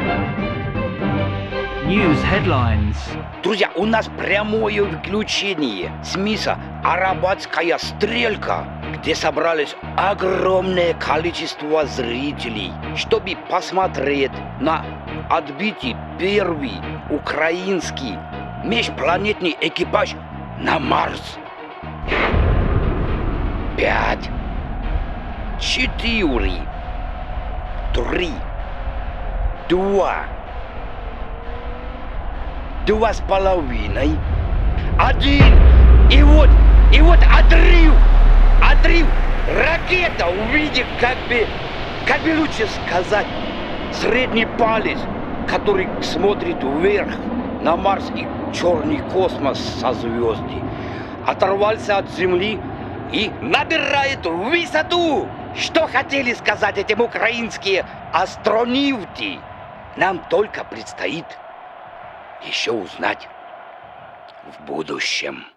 News headlines. Друзья, у нас прямое включение с миса «Арабатская стрелка», где собрались огромное количество зрителей, чтобы посмотреть на отбитый первый украинский межпланетный экипаж на Марс. 5, 4, 3, 2, 2,5, 1, и вот отрыв, ракета, увидев, как бы лучше сказать, средний палец, который смотрит вверх на Марс и черный космос созвездий, оторвался от Земли и набирает высоту. Что хотели сказать этим украинские астронавты, нам только предстоит еще узнать в будущем.